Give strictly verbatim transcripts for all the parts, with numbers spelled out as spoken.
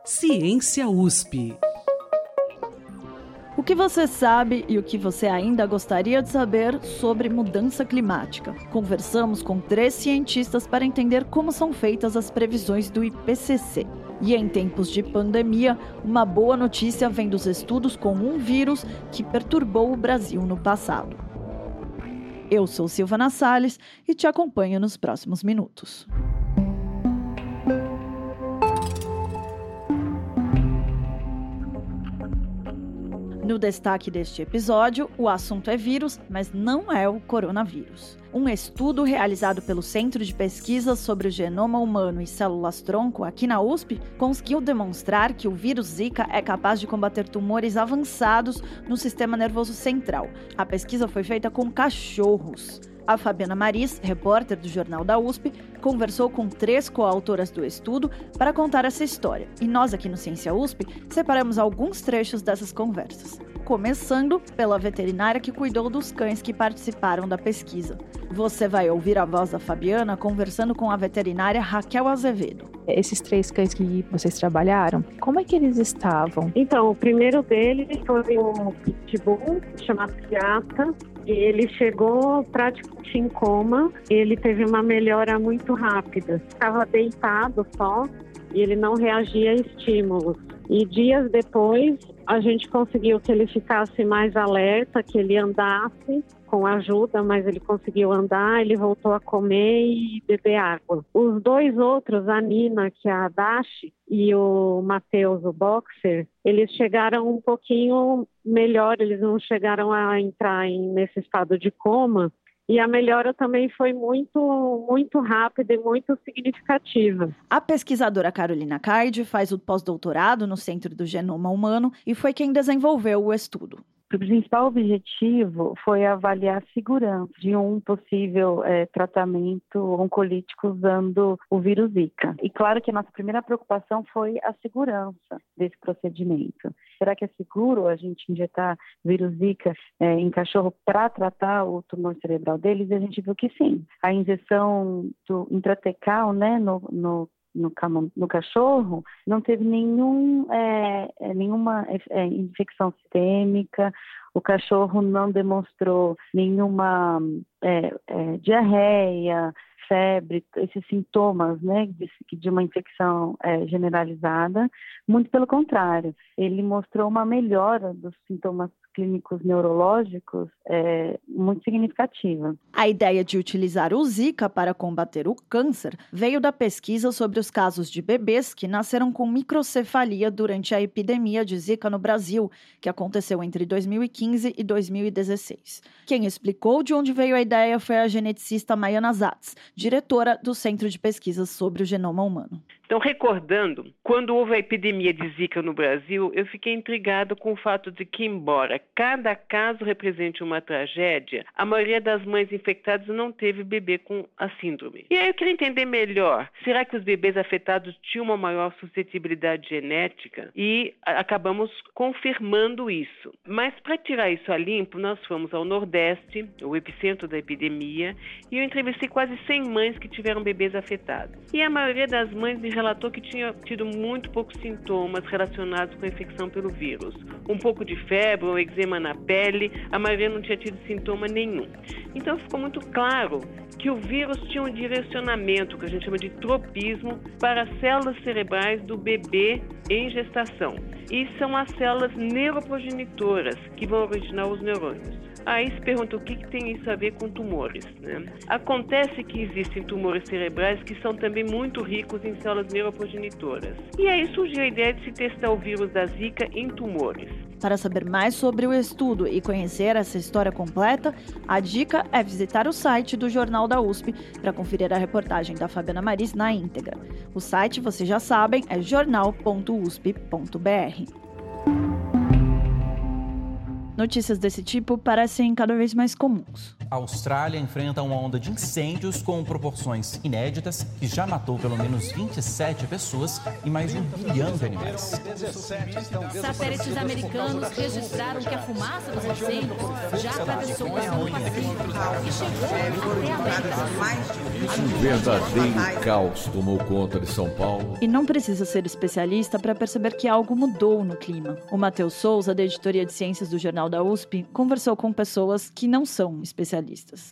Ciência U S P. O que você sabe e o que você ainda gostaria de saber sobre mudança climática? Conversamos com três cientistas para entender como são feitas as previsões do I P C C. E em tempos de pandemia, uma boa notícia vem dos estudos com um vírus que perturbou o Brasil no passado. Eu sou Silvana Salles e te acompanho nos próximos minutos. No destaque deste episódio, o assunto é vírus, mas não é o coronavírus. Um estudo realizado pelo Centro de Pesquisas sobre o Genoma Humano e Células-Tronco, aqui na U S P, conseguiu demonstrar que o vírus Zika é capaz de combater tumores avançados no sistema nervoso central. A pesquisa foi feita com cachorros. A Fabiana Maris, repórter do Jornal da U S P, conversou com três coautoras do estudo para contar essa história. E nós aqui no Ciência U S P separamos alguns trechos dessas conversas. Começando pela veterinária que cuidou dos cães que participaram da pesquisa. Você vai ouvir a voz da Fabiana conversando com a veterinária Raquel Azevedo. Esses três cães que vocês trabalharam, como é que eles estavam? Então, o primeiro deles foi um pitbull chamado Piata. E ele chegou praticamente em coma, ele teve uma melhora muito rápida. Estava deitado só e ele não reagia a estímulos. E dias depois, a gente conseguiu que ele ficasse mais alerta, que ele andasse com ajuda, mas ele conseguiu andar, ele voltou a comer e beber água. Os dois outros, a Nina, que é a Dashi, e o Matheus, o boxer, eles chegaram um pouquinho melhor, eles não chegaram a entrar em, nesse estado de coma, e a melhora também foi muito, muito rápida e muito significativa. A pesquisadora Carolina Caide faz o pós-doutorado no Centro do Genoma Humano e foi quem desenvolveu o estudo. O principal objetivo foi avaliar a segurança de um possível é, tratamento oncolítico usando o vírus Zika. E claro que a nossa primeira preocupação foi a segurança desse procedimento. Será que é seguro a gente injetar vírus Zika é, em cachorro para tratar o tumor cerebral deles? E a gente viu que sim. A injeção do intratecal, né, no, no No, no cachorro, não teve nenhum, é, nenhuma é, infecção sistêmica, o cachorro não demonstrou nenhuma é, é, diarreia, febre, esses sintomas, né, de, de uma infecção é, generalizada. Muito pelo contrário, ele mostrou uma melhora dos sintomas clínicos neurológicos é, muito significativa. A ideia de utilizar o Zika para combater o câncer veio da pesquisa sobre os casos de bebês que nasceram com microcefalia durante a epidemia de Zika no Brasil, que aconteceu entre dois mil e quinze e dois mil e dezesseis. Quem explicou de onde veio a ideia foi a geneticista Maiana Zatz, diretora do Centro de Pesquisas sobre o Genoma Humano. Então, recordando, quando houve a epidemia de Zika no Brasil, eu fiquei intrigado com o fato de que, embora cada caso represente uma tragédia, a maioria das mães infectadas não teve bebê com a síndrome. E aí eu queria entender melhor, será que os bebês afetados tinham uma maior suscetibilidade genética? E acabamos confirmando isso. Mas para tirar isso a limpo, nós fomos ao Nordeste, o epicentro da epidemia, e eu entrevistei quase cem mães que tiveram bebês afetados. E a maioria das mães me relatou que tinha tido muito poucos sintomas relacionados com a infecção pelo vírus. Um pouco de febre ou eczema na pele, a maioria não tinha tido sintoma nenhum. Então ficou muito claro que o vírus tinha um direcionamento, que a gente chama de tropismo, para as células cerebrais do bebê em gestação. E são as células neuroprogenitoras que vão originar os neurônios. Aí se pergunta o que, que tem isso a ver com tumores, né? Acontece que existem tumores cerebrais que são também muito ricos em células neuroprogenitoras. E aí surgiu a ideia de se testar o vírus da Zika em tumores. Para saber mais sobre o estudo e conhecer essa história completa, a dica é visitar o site do Jornal da U S P para conferir a reportagem da Fabiana Maris na íntegra. O site, vocês já sabem, é jornal ponto u s p ponto b r. Notícias desse tipo parecem cada vez mais comuns. A Austrália enfrenta uma onda de incêndios com proporções inéditas que já matou pelo menos vinte e sete pessoas e mais de um bilhão de animais. Satélites americanos registraram que a fumaça dos incêndios já atravessou o Oceano Pacífico e chegou até a América. Um verdadeiro caos tomou conta de São Paulo. E não precisa ser especialista para perceber que algo mudou no clima. O Matheus Souza, da editoria de ciências do Jornal da U S P, conversou com pessoas que não são especialistas.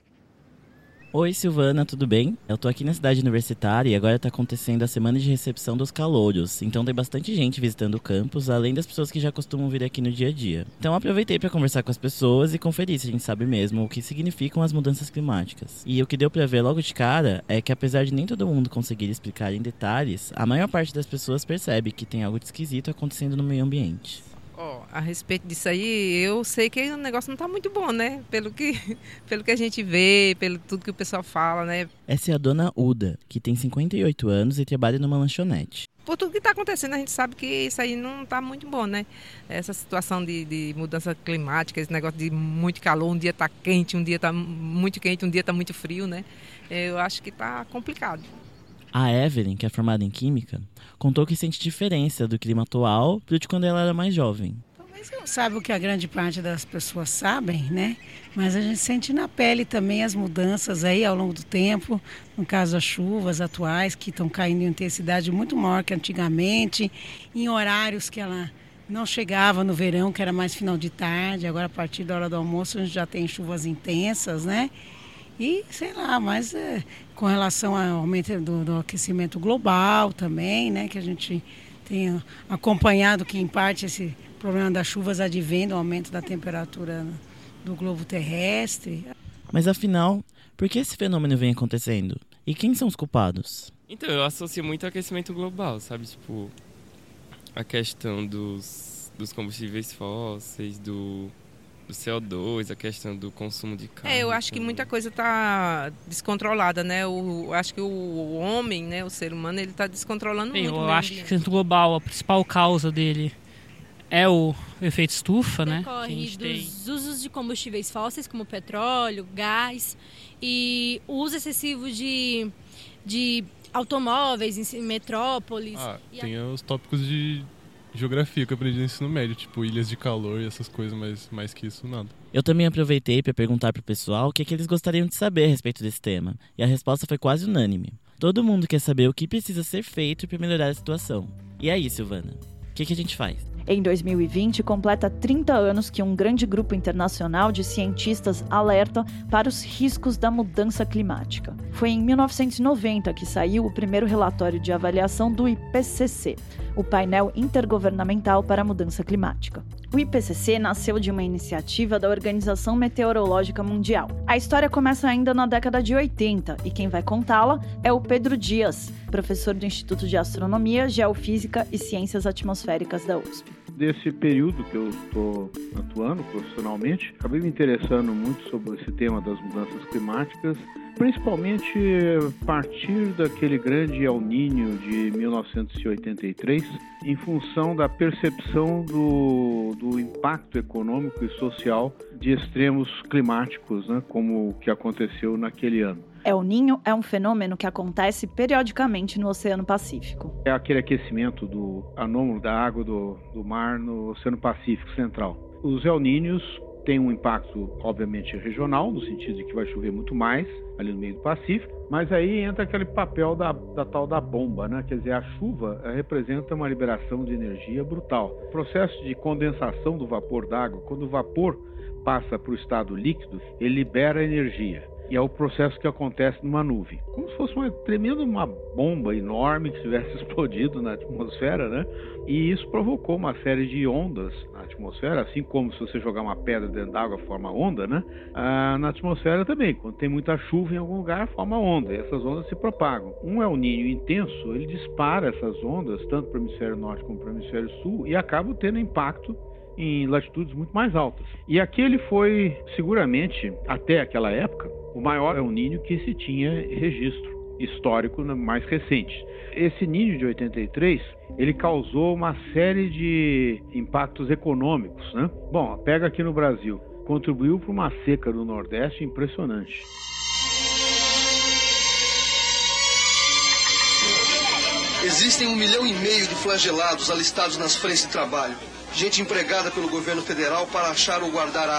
Oi, Silvana, tudo bem? Eu tô aqui na cidade universitária e agora tá acontecendo a semana de recepção dos calouros. Então tem bastante gente visitando o campus, além das pessoas que já costumam vir aqui no dia a dia. Então aproveitei para conversar com as pessoas e conferir se a gente sabe mesmo o que significam as mudanças climáticas. E o que deu pra ver logo de cara é que, apesar de nem todo mundo conseguir explicar em detalhes, a maior parte das pessoas percebe que tem algo de esquisito acontecendo no meio ambiente. Oh, a respeito disso aí, eu sei que o negócio não está muito bom, né? Pelo que, pelo que a gente vê, pelo tudo que o pessoal fala, né? Essa é a dona Uda, que tem cinquenta e oito anos e trabalha numa lanchonete. Por tudo que está acontecendo, a gente sabe que isso aí não está muito bom, né? Essa situação de, de mudança climática, esse negócio de muito calor, um dia está quente, um dia está muito quente, um dia está muito frio, né? Eu acho que está complicado. A Evelyn, que é formada em Química, contou que sente diferença do clima atual para o de quando ela era mais jovem. Talvez não saiba o que a grande parte das pessoas sabem, né? Mas a gente sente na pele também as mudanças aí ao longo do tempo. No caso, as chuvas atuais, que estão caindo em intensidade muito maior que antigamente, em horários que ela não chegava no verão, que era mais final de tarde. Agora, a partir da hora do almoço, a gente já tem chuvas intensas, né? E, sei lá, mas é, com relação ao aumento do, do aquecimento global também, né, que a gente tem acompanhado que, em parte, esse problema das chuvas advém do aumento da temperatura do globo terrestre. Mas, afinal, por que esse fenômeno vem acontecendo? E quem são os culpados? Então, eu associo muito ao aquecimento global, sabe? Tipo, a questão dos, dos combustíveis fósseis, do... do C O dois, a questão do consumo de carne. É, eu acho que muita coisa está descontrolada, né? O, eu acho que o homem, né, o ser humano, ele está descontrolando Bem, muito. Eu acho que o aquecimento global, a principal causa dele é o efeito estufa, né? Decorre dos tem. usos de combustíveis fósseis, como petróleo, gás, e o uso excessivo de, de automóveis em metrópoles. Ah, e tem a... os tópicos de geografia que eu aprendi no ensino médio, tipo ilhas de calor e essas coisas, mas mais que isso, nada. Eu também aproveitei para perguntar pro pessoal o que, é que eles gostariam de saber a respeito desse tema, e a resposta foi quase unânime. Todo mundo quer saber o que precisa ser feito para melhorar a situação. E aí, Silvana, o que, que a gente faz? Em dois mil e vinte, completa trinta anos que um grande grupo internacional de cientistas alerta para os riscos da mudança climática. Foi em mil novecentos e noventa que saiu o primeiro relatório de avaliação do I P C C, o Painel Intergovernamental para a Mudança Climática. O I P C C nasceu de uma iniciativa da Organização Meteorológica Mundial. A história começa ainda na década de oitenta e quem vai contá-la é o Pedro Dias, professor do Instituto de Astronomia, Geofísica e Ciências Atmosféricas da U S P. Desse período que eu estou atuando profissionalmente, acabei me interessando muito sobre esse tema das mudanças climáticas, principalmente a partir daquele grande El Niño de mil novecentos e oitenta e três, em função da percepção do, do impacto econômico e social de extremos climáticos, né, como o que aconteceu naquele ano. El Niño é um fenômeno que acontece periodicamente no Oceano Pacífico. É aquele aquecimento do anômalo da água do, do mar no Oceano Pacífico Central. Os El Niños têm um impacto, obviamente, regional, no sentido de que vai chover muito mais ali no meio do Pacífico, mas aí entra aquele papel da, da tal da bomba, né? Quer dizer, a chuva representa uma liberação de energia brutal. O processo de condensação do vapor d'água, quando o vapor passa para o estado líquido, ele libera energia. E é o processo que acontece numa nuvem. Como se fosse uma tremenda uma bomba enorme que tivesse explodido na atmosfera, né? E isso provocou uma série de ondas na atmosfera, assim como se você jogar uma pedra dentro d'água forma onda, né? Ah, na atmosfera também, quando tem muita chuva em algum lugar, forma onda, e essas ondas se propagam. Um El Niño intenso, ele dispara essas ondas, tanto para o hemisfério norte como para o hemisfério sul, e acaba tendo impacto em latitudes muito mais altas. E aquele foi, seguramente, até aquela época, o maior El Niño que se tinha registro histórico mais recente. Esse Niño de oitenta e três, ele causou uma série de impactos econômicos, né? Bom, pega aqui no Brasil, contribuiu para uma seca no Nordeste impressionante. Existem um milhão e meio de flagelados alistados nas frentes de trabalho. Gente empregada pelo governo federal para achar ou guardar água.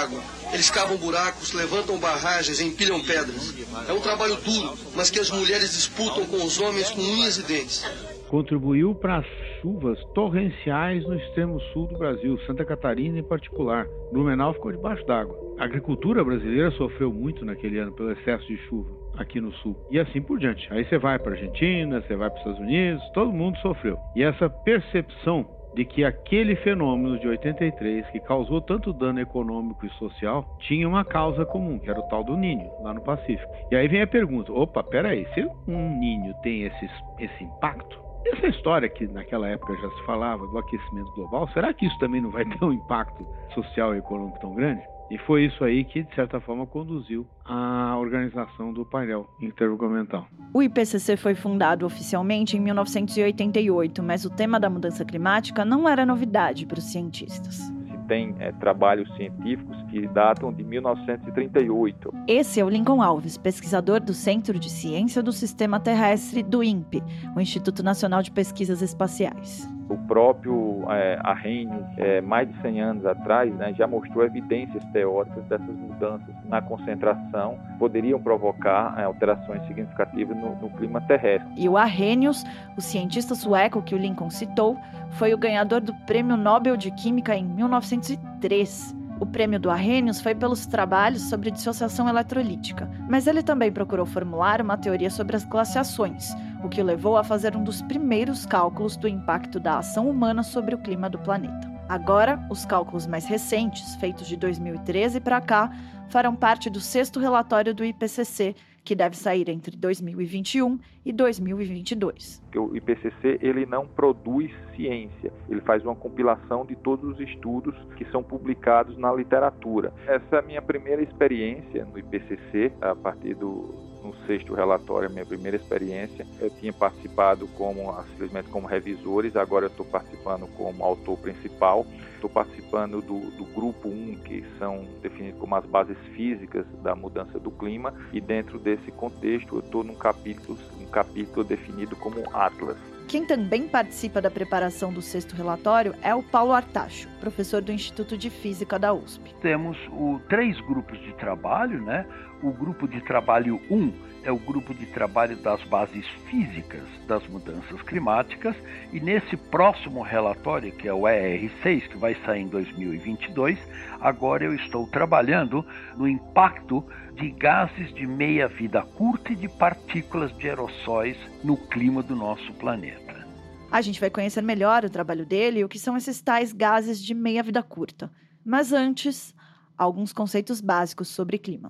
Eles cavam buracos, levantam barragens, empilham pedras. É um trabalho duro, mas que as mulheres disputam com os homens com unhas e dentes. Contribuiu para as chuvas torrenciais no extremo sul do Brasil, Santa Catarina em particular. Blumenau ficou debaixo d'água. A agricultura brasileira sofreu muito naquele ano pelo excesso de chuva aqui no sul. E assim por diante. Aí você vai para a Argentina, você vai para os Estados Unidos, todo mundo sofreu. E essa percepção de que aquele fenômeno de oitenta e três, que causou tanto dano econômico e social, tinha uma causa comum, que era o tal do Ninho, lá no Pacífico. E aí vem a pergunta, opa, peraí, se um Ninho tem esse, esse impacto, essa história que naquela época já se falava do aquecimento global, será que isso também não vai ter um impacto social e econômico tão grande? E foi isso aí que, de certa forma, conduziu à organização do painel intergovernamental. O I P C C foi fundado oficialmente em mil novecentos e oitenta e oito, mas o tema da mudança climática não era novidade para os cientistas. Tem é, trabalhos científicos que datam de mil novecentos e trinta e oito. Esse é o Lincoln Alves, pesquisador do Centro de Ciência do Sistema Terrestre do I N P E, o Instituto Nacional de Pesquisas Espaciais. O próprio é, Arrhenius, é, mais de cem anos atrás, né, já mostrou evidências teóricas dessas mudanças na concentração poderiam provocar é, alterações significativas no, no clima terrestre. E o Arrhenius, o cientista sueco que o Lincoln citou, foi o ganhador do Prêmio Nobel de Química em mil novecentos e três. O prêmio do Arrhenius foi pelos trabalhos sobre dissociação eletrolítica, mas ele também procurou formular uma teoria sobre as glaciações, o que o levou a fazer um dos primeiros cálculos do impacto da ação humana sobre o clima do planeta. Agora, os cálculos mais recentes, feitos de dois mil e treze para cá, farão parte do sexto relatório do I P C C, que deve sair entre dois mil e vinte e um e dois mil e vinte e dois. O I P C C ele não produz ciência, ele faz uma compilação de todos os estudos que são publicados na literatura. Essa é a minha primeira experiência no I P C C, a partir do no sexto relatório, a minha primeira experiência. Eu tinha participado como, simplesmente como revisores, agora eu estou participando como autor principal. Estou participando do, do grupo um, que são definidos como as bases físicas da mudança do clima, e dentro desse contexto eu estou num capítulo, um capítulo definido como Atlas. Quem também participa da preparação do sexto relatório é o Paulo Artacho, professor do Instituto de Física da U S P. Temos o, três grupos de trabalho, né? O grupo de trabalho um é o grupo de trabalho das bases físicas das mudanças climáticas, e nesse próximo relatório, que é o E R seis, que vai sair em dois mil e vinte e dois, agora eu estou trabalhando no impacto de gases de meia-vida curta e de partículas de aerossóis no clima do nosso planeta. A gente vai conhecer melhor o trabalho dele e o que são esses tais gases de meia-vida curta. Mas antes, alguns conceitos básicos sobre clima.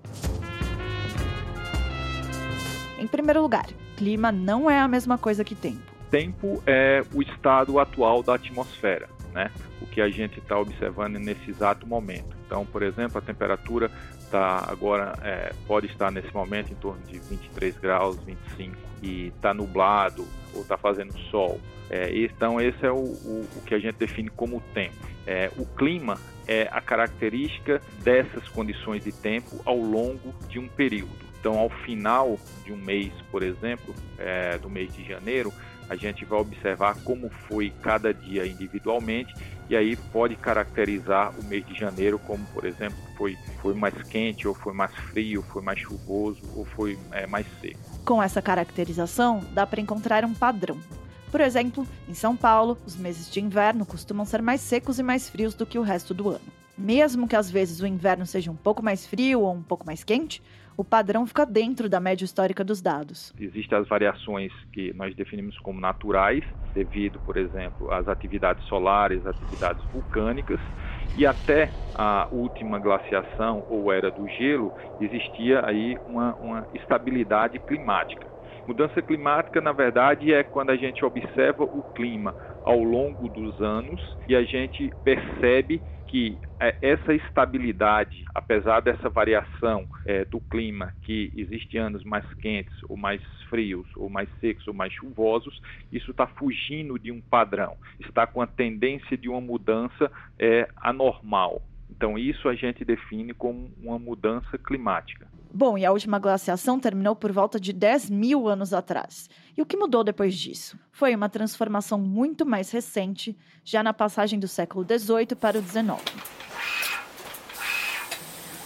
Em primeiro lugar, clima não é a mesma coisa que tempo. Tempo é o estado atual da atmosfera, né? O que a gente está observando nesse exato momento. Então, por exemplo, a temperatura tá agora é, pode estar nesse momento em torno de vinte e três graus, vinte e cinco, e está nublado ou está fazendo sol. É, então, esse é o, o, o que a gente define como tempo. É, o clima é a característica dessas condições de tempo ao longo de um período. Então, ao final de um mês, por exemplo, é, do mês de janeiro, a gente vai observar como foi cada dia individualmente, e aí pode caracterizar o mês de janeiro como, por exemplo, foi, foi mais quente, ou foi mais frio, foi mais chuvoso, ou foi é, mais seco. Com essa caracterização, dá para encontrar um padrão. Por exemplo, em São Paulo, os meses de inverno costumam ser mais secos e mais frios do que o resto do ano. Mesmo que às vezes o inverno seja um pouco mais frio ou um pouco mais quente, o padrão fica dentro da média histórica dos dados. Existem as variações que nós definimos como naturais, devido, por exemplo, às atividades solares, atividades vulcânicas, e até a última glaciação ou era do gelo, existia aí uma, uma estabilidade climática. Mudança climática, na verdade, é quando a gente observa o clima ao longo dos anos e a gente percebe que essa estabilidade, apesar dessa variação é, do clima, que existe anos mais quentes ou mais frios, ou mais secos ou mais chuvosos, isso está fugindo de um padrão, está com a tendência de uma mudança é, anormal. Então isso a gente define como uma mudança climática. Bom, e a última glaciação terminou por volta de dez mil anos atrás. E o que mudou depois disso? Foi uma transformação muito mais recente, já na passagem do século dezoito para o dezenove.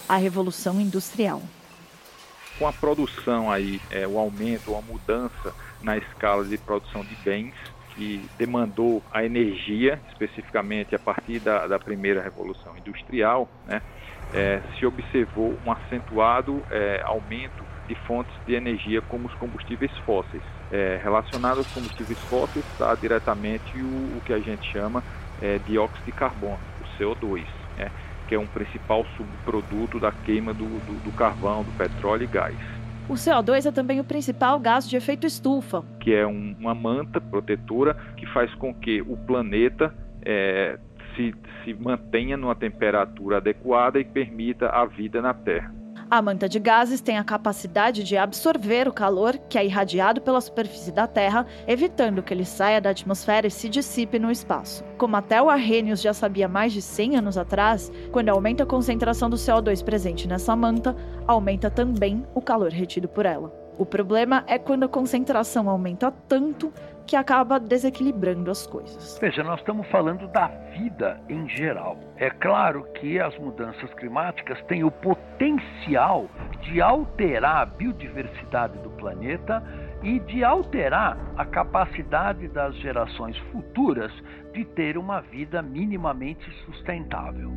a Revolução Industrial. Com a produção aí, é, o aumento, a mudança na escala de produção de bens, que demandou a energia, especificamente a partir da, da primeira Revolução Industrial, né, é, se observou um acentuado é, aumento de fontes de energia como os combustíveis fósseis. É, relacionado aos combustíveis fósseis está diretamente o, o que a gente chama é, dióxido de carbono, o C O dois, né, que é um principal subproduto da queima do, do, do carvão, do petróleo e gás. O C O dois é também o principal gás de efeito estufa, que é um, uma manta protetora que faz com que o planeta é, se, se mantenha numa temperatura adequada e permita a vida na Terra. A manta de gases tem a capacidade de absorver o calor que é irradiado pela superfície da Terra, evitando que ele saia da atmosfera e se dissipe no espaço. Como até o Arrhenius já sabia mais de cem anos atrás, quando aumenta a concentração do C O dois presente nessa manta, aumenta também o calor retido por ela. O problema é quando a concentração aumenta tanto que acaba desequilibrando as coisas. Veja, nós estamos falando da vida em geral. É claro que as mudanças climáticas têm o potencial de alterar a biodiversidade do planeta e de alterar a capacidade das gerações futuras de ter uma vida minimamente sustentável.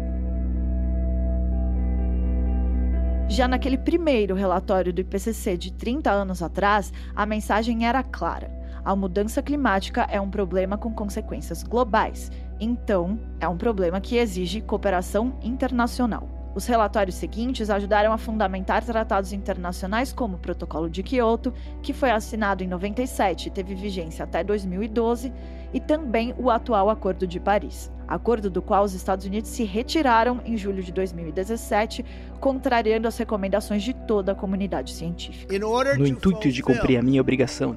Já naquele primeiro relatório do I P C C de trinta anos atrás, a mensagem era clara. A mudança climática é um problema com consequências globais, então é um problema que exige cooperação internacional. Os relatórios seguintes ajudaram a fundamentar tratados internacionais como o Protocolo de Quioto, que foi assinado em noventa e sete e teve vigência até dois mil e doze, e também o atual Acordo de Paris, acordo do qual os Estados Unidos se retiraram em julho de dois mil e dezessete, contrariando as recomendações de toda a comunidade científica. No intuito de cumprir a minha obrigação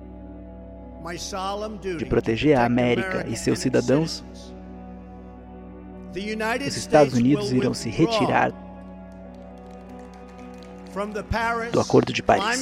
de proteger a América e seus cidadãos, os Estados Unidos irão se retirar do Acordo de Paris.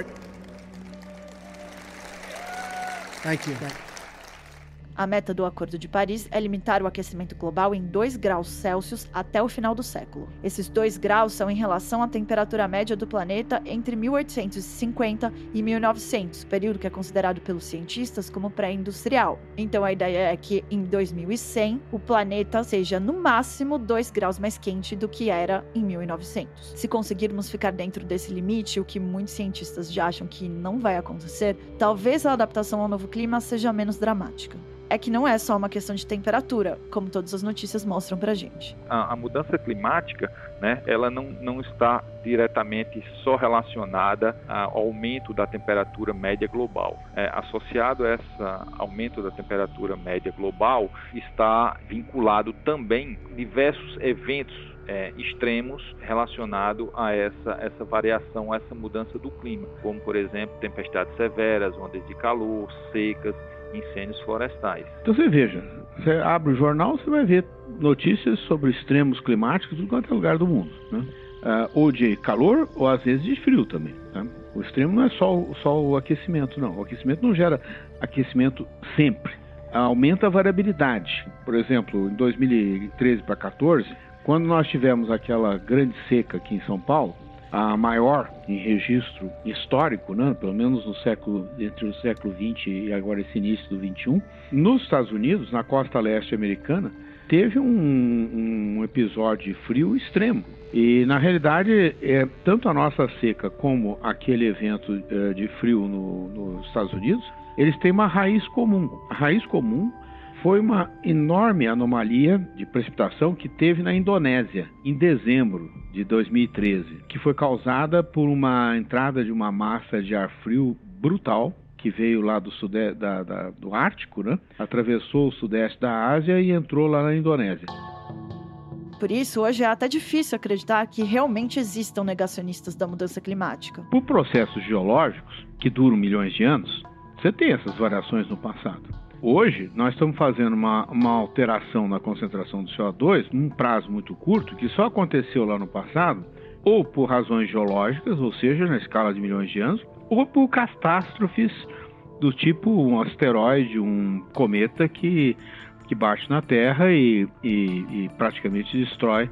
A meta do Acordo de Paris é limitar o aquecimento global em dois graus Celsius até o final do século. Esses dois graus são em relação à temperatura média do planeta entre mil oitocentos e cinquenta e mil e novecentos, período que é considerado pelos cientistas como pré-industrial. Então a ideia é que em dois mil e cem o planeta seja no máximo dois graus mais quente do que era em mil e novecentos. Se conseguirmos ficar dentro desse limite, o que muitos cientistas já acham que não vai acontecer, talvez a adaptação ao novo clima seja menos dramática. É que não é só uma questão de temperatura, como todas as notícias mostram pra gente. A, a mudança climática, né, ela não, não está diretamente só relacionada ao aumento da temperatura média global. É, associado a esse aumento da temperatura média global, está vinculado também diversos eventos É, extremos relacionados a essa, essa variação, a essa mudança do clima, como, por exemplo, tempestades severas, ondas de calor, secas, incêndios florestais. Então você veja, você abre o jornal, você vai ver notícias sobre extremos climáticos em qualquer lugar do mundo, né? Uh, ou de calor, ou às vezes de frio também, né? O extremo não é só, só o aquecimento, não. O aquecimento não gera aquecimento sempre. Aumenta a variabilidade. Por exemplo, em dois mil e treze para quatorze, quando nós tivemos aquela grande seca aqui em São Paulo, a maior em registro histórico, né, pelo menos no século, entre o século vinte e agora esse início do vinte e um, nos Estados Unidos, na costa leste americana, teve um, um episódio de frio extremo. E, na realidade, é, tanto a nossa seca como aquele evento é, de frio no, nos Estados Unidos, eles têm uma raiz comum. A raiz comum foi uma enorme anomalia de precipitação que teve na Indonésia, em dezembro de dois mil e treze, que foi causada por uma entrada de uma massa de ar frio brutal, que veio lá do, sudeste, da, da, do Ártico, né? Atravessou o sudeste da Ásia e entrou lá na Indonésia. Por isso, hoje é até difícil acreditar que realmente existam negacionistas da mudança climática. Por processos geológicos, que duram milhões de anos, você tem essas variações no passado. Hoje, nós estamos fazendo uma, uma alteração na concentração do C O dois num prazo muito curto, que só aconteceu lá no passado, ou por razões geológicas, ou seja, na escala de milhões de anos, ou por catástrofes do tipo um asteroide, um cometa que, que bate na Terra e, e, e praticamente destrói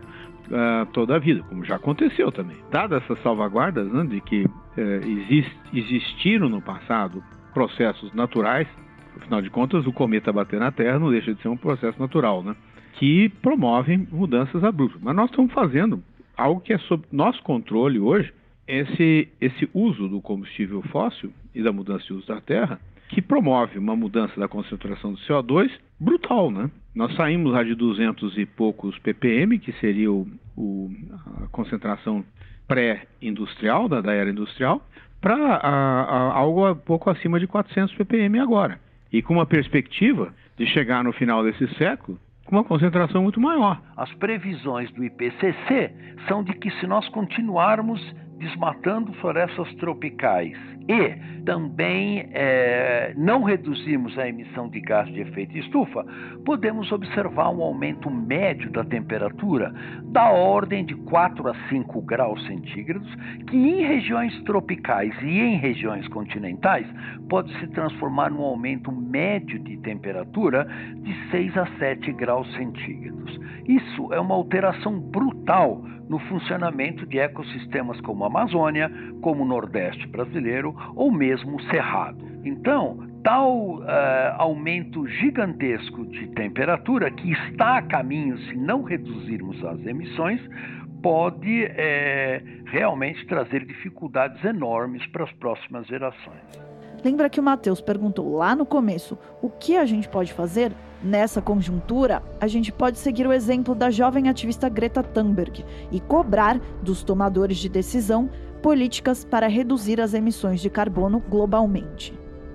uh, toda a vida, como já aconteceu também. Dadas essas salvaguardas, né, de que uh, exist, existiram no passado processos naturais, afinal de contas, o cometa bater na Terra não deixa de ser um processo natural, né, que promovem mudanças abruptas. Mas nós estamos fazendo algo que é sob nosso controle hoje, esse, esse uso do combustível fóssil e da mudança de uso da Terra, que promove uma mudança da concentração do C O dois brutal, né? Nós saímos lá de duzentos e poucos ppm, que seria o, o, a concentração pré-industrial, da, da era industrial, para algo um pouco acima de quatrocentos ppm agora. E com uma perspectiva de chegar no final desse século com uma concentração muito maior. As previsões do I P C C são de que se nós continuarmos desmatando florestas tropicais e também é, não reduzirmos a emissão de gás de efeito estufa, podemos observar um aumento médio da temperatura da ordem de quatro a cinco graus centígrados, que em regiões tropicais e em regiões continentais pode se transformar num aumento médio de temperatura de seis a sete graus centígrados. Isso é uma alteração brutal no funcionamento de ecossistemas como a Amazônia, como o Nordeste brasileiro ou mesmo o Cerrado. Então, tal uh, aumento gigantesco de temperatura que está a caminho, se não reduzirmos as emissões, pode é, realmente trazer dificuldades enormes para as próximas gerações. Lembra que o Matheus perguntou lá no começo o que a gente pode fazer? Nessa conjuntura, a gente pode seguir o exemplo da jovem ativista Greta Thunberg e cobrar dos tomadores de decisão políticas para reduzir as emissões de carbono globalmente.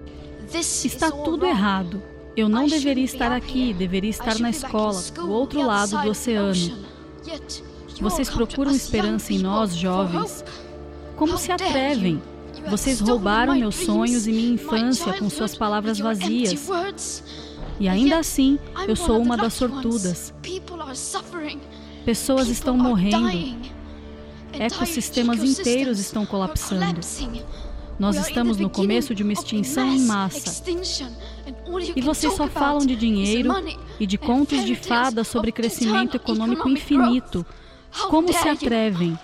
Está tudo errado. Eu não deveria estar aqui, deveria estar na escola, do outro lado do oceano. Vocês procuram esperança em nós, jovens. Como se atrevem? Vocês roubaram meus sonhos e minha infância com suas palavras vazias. E ainda assim, eu sou uma das sortudas. Pessoas estão morrendo. Ecossistemas inteiros estão colapsando. Nós estamos no começo de uma extinção em massa. E vocês só falam de dinheiro e de contos de fadas sobre crescimento econômico infinito. Como se atrevem?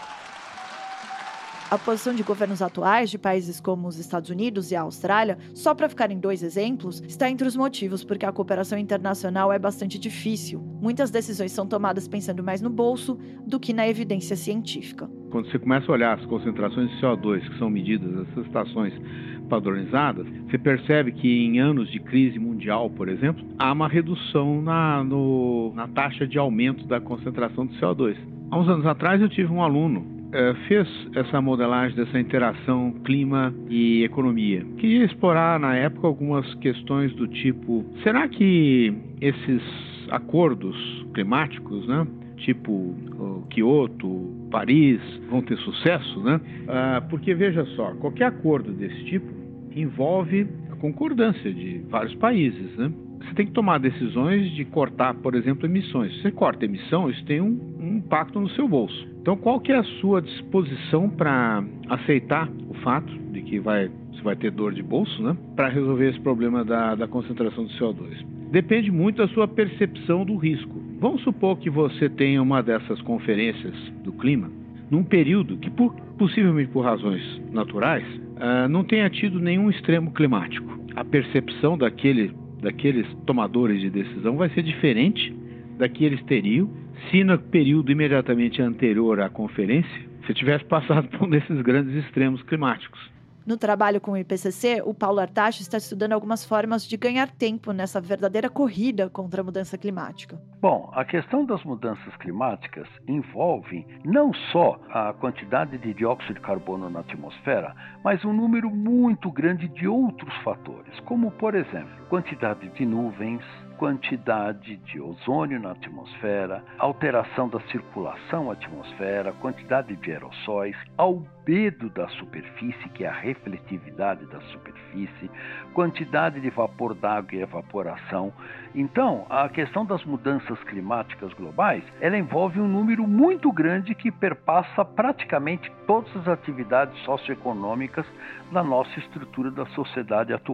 A posição de governos atuais de países como os Estados Unidos e a Austrália, só para ficar em dois exemplos, está entre os motivos porque a cooperação internacional é bastante difícil. Muitas decisões são tomadas pensando mais no bolso do que na evidência científica. Quando você começa a olhar as concentrações de C O dois que são medidas nessas estações padronizadas, você percebe que em anos de crise mundial, por exemplo, há uma redução na, no, na taxa de aumento da concentração de C O dois. Há uns anos atrás eu tive um aluno É, fez essa modelagem dessa interação clima e economia. Queria explorar na época algumas questões do tipo, será que esses acordos climáticos, né, tipo uh, Kyoto, Paris, vão ter sucesso, né? Uh, porque veja só, qualquer acordo desse tipo envolve a concordância de vários países, né? Você tem que tomar decisões de cortar, por exemplo, emissões. Se você corta emissão, isso tem um, um impacto no seu bolso. Então, qual que é a sua disposição para aceitar o fato de que vai, você vai ter dor de bolso, né, para resolver esse problema da, da concentração de C O dois? Depende muito da sua percepção do risco. Vamos supor que você tenha uma dessas conferências do clima num período que, por, possivelmente por razões naturais, uh, não tenha tido nenhum extremo climático. A percepção daquele daqueles tomadores de decisão vai ser diferente da que eles teriam se no período imediatamente anterior à conferência você tivesse passado por um desses grandes extremos climáticos. No trabalho com o I P C C, o Paulo Artacho está estudando algumas formas de ganhar tempo nessa verdadeira corrida contra a mudança climática. Bom, a questão das mudanças climáticas envolve não só a quantidade de dióxido de carbono na atmosfera, mas um número muito grande de outros fatores, como, por exemplo, quantidade de nuvens, quantidade de ozônio na atmosfera, alteração da circulação atmosfera, quantidade de aerossóis, albedo da superfície, que é a refletividade da superfície, quantidade de vapor d'água e evaporação. Então, a questão das mudanças climáticas globais, ela envolve um número muito grande que perpassa praticamente todas as atividades socioeconômicas da nossa estrutura da sociedade atual.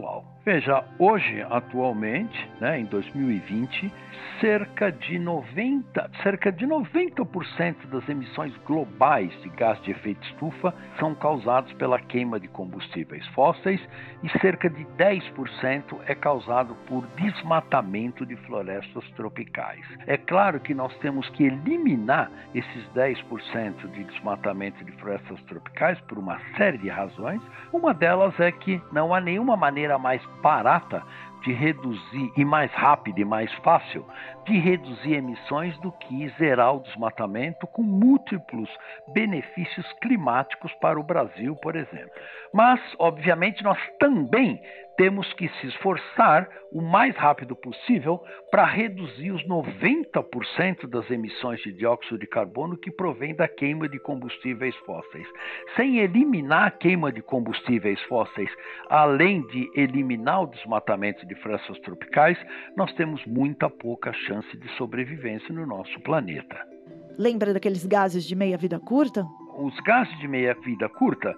Veja, hoje, atualmente, né, em dois mil e vinte, cerca de noventa, cerca de noventa por cento das emissões globais de gás de efeito estufa são causadas pela queima de combustíveis fósseis e cerca de dez por cento é causado por desmatamento de florestas tropicais. É claro que nós temos que eliminar esses dez por cento de desmatamento de florestas tropicais por uma série de razões. Uma delas é que não há nenhuma maneira mais barata de reduzir, e mais rápida e mais fácil, de reduzir emissões do que zerar o desmatamento com múltiplos benefícios climáticos para o Brasil, por exemplo. Mas, obviamente, nós também temos que se esforçar o mais rápido possível para reduzir os noventa por cento das emissões de dióxido de carbono que provém da queima de combustíveis fósseis. Sem eliminar a queima de combustíveis fósseis, além de eliminar o desmatamento de florestas tropicais, nós temos muita pouca chance de sobrevivência no nosso planeta. Lembra daqueles gases de meia-vida curta? Os gases de meia-vida curta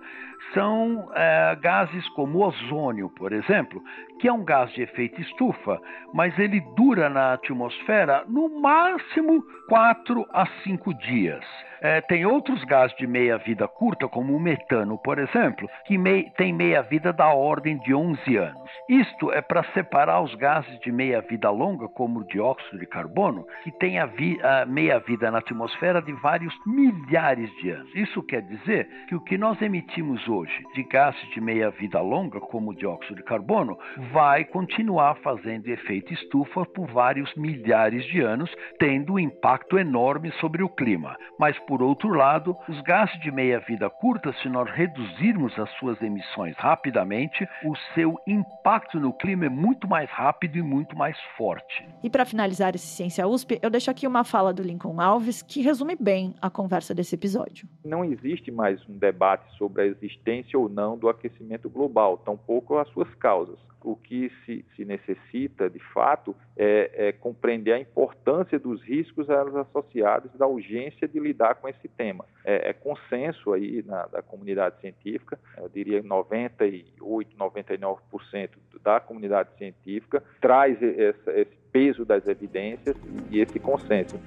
são é, gases como o ozônio, por exemplo, que é um gás de efeito estufa, mas ele dura na atmosfera no máximo quatro a cinco dias. É, tem outros gases de meia-vida curta, como o metano, por exemplo, que mei, tem meia-vida da ordem de onze anos. Isto é para separar os gases de meia-vida longa, como o dióxido de carbono, que tem a, vi, a meia-vida na atmosfera de vários milhares de anos. Isso quer dizer que o que nós emitimos hoje de gases de meia-vida longa, como o dióxido de carbono, vai continuar fazendo efeito estufa por vários milhares de anos, tendo um impacto enorme sobre o clima. Mas, por outro lado, os gases de meia-vida curta, se nós reduzirmos as suas emissões rapidamente, o seu impacto no clima é muito mais rápido e muito mais forte. E para finalizar esse Ciência U S P, eu deixo aqui uma fala do Lincoln Alves que resume bem a conversa desse episódio. Não existe mais um debate sobre a existência ou não do aquecimento global, tampouco as suas causas. O que se, se necessita, de fato, é, é compreender a importância dos riscos associados da urgência de lidar com esse tema. É, é consenso aí na, da comunidade científica, eu diria noventa e oito, noventa e nove por cento da comunidade científica traz essa, esse peso das evidências e esse consenso.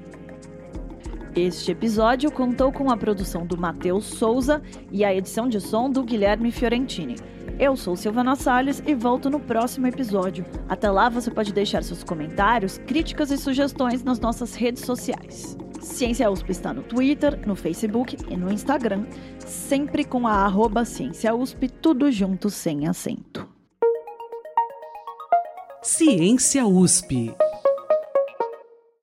Este episódio contou com a produção do Matheus Souza e a edição de som do Guilherme Fiorentini. Eu sou Silvana Salles e volto no próximo episódio. Até lá você pode deixar seus comentários, críticas e sugestões nas nossas redes sociais. Ciência U S P está no Twitter, no Facebook e no Instagram, sempre com a arroba Ciência U S P, tudo junto sem acento. Ciência U S P.